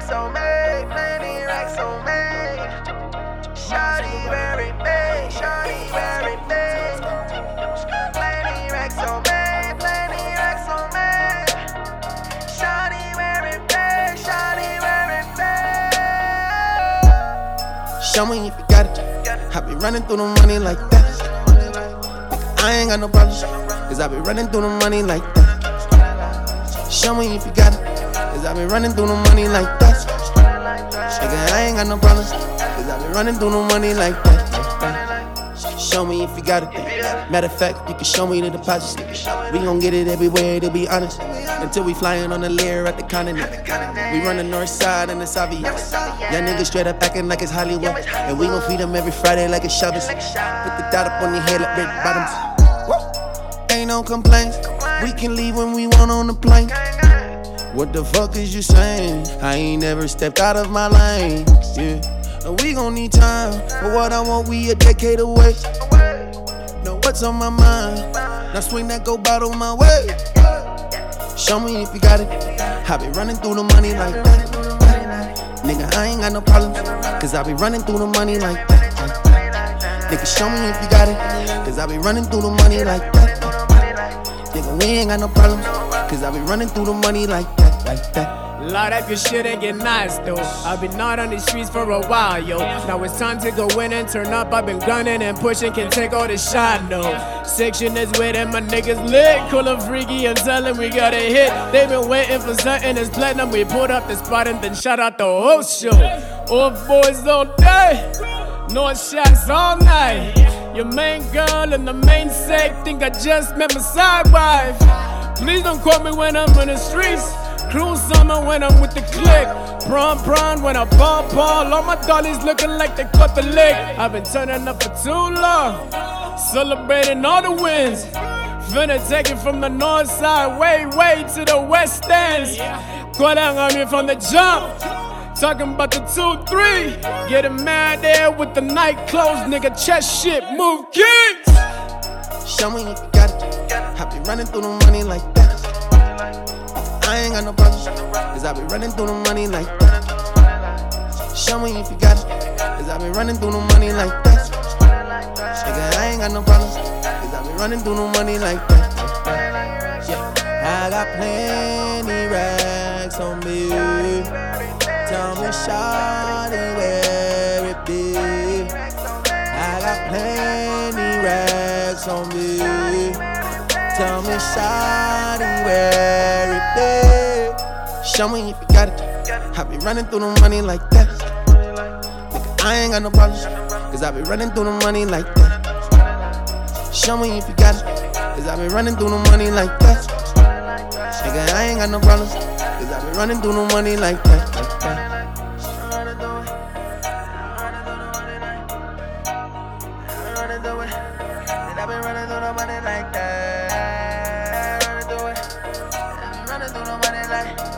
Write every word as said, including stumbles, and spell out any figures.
racks on me, plenty racks on me. Shawty very big, shawty very big. Plenty racks on me, plenty racks on me. Shawty very big, shawty very big. Show me if you got it. I be running through the money like that. I ain't got no problems, cause I be running through the money like that. Show me if you got it, cause I be running through the money like that. Nigga, I ain't got no problems, cause I be running through the money like that. Show me if you got it. Matter of fact, you can show me the deposits. We gon' get it everywhere, to be honest. Until we flying on the lair at the continent. We run the north side and it's obvious. Y'all niggas straight up acting like it's Hollywood. And we gon' feed them every Friday like it's Shabbos. Put the dot up on your head like red bottoms. Ain't no complaints. We can leave when we want on the plane. What the fuck is you saying? I ain't never stepped out of my lane. Yeah. And we gon' need time. For what I want, we a decade away. Know what's on my mind. Now swing that go bottle my way. Show me if you got it. I be running through the money like that. Nigga, I ain't got no problems, cause I be running through the money like that. Nigga, show me if you got it, cause I be running through the money like that. Nigga, we ain't got no problems, cause I be running through the money like that, like that. Lot up your shit and get nice though. I've been out on these streets for a while, yo. Now it's time to go in and turn up. I've been gunning and pushing, can take all the shot, no. Section is with and my niggas lit. Call them freaky and tell them we got a hit. They been waiting for something that's platinum. We pulled up the spot and then shut out the whole show. All boys all day, no shots all night. Your main girl and the main sec think I just met my side wife. Please don't call me when I'm in the streets. Cruise summer when I'm with the clique. Prawn prawn when I ball ball. All my dollies looking like they cut the leg. I've been turning up for too long, celebrating all the wins. Finna take it from the north side, way, way to the west ends. Go down on me from the jump. Talking about the two, three. Getting mad there with the night clothes. Nigga, chest shit, move kings. Show me if you got it. I be running through the money like that. I ain't got no problems, cause I be running through the money like that. Show me if you got it, cause I be running through the money like that. Nigga, I ain't got no problems, cause I be running through the money like that. Yeah, I got plenty racks on me. Tell me, shawty, where it be. I got plenty racks on me. Tell me, shawty, where it be. Show me if you got it. I be running through the money like that. Nigga, I ain't got no problems, cause I be running through the money like that. Show me if you got it, cause I be running through the money like that. Nigga, I ain't got no problems, cause I be running through the money like that. Like that. Running through it, and I've been running through the money like that. Running through it, and I've been running through the money like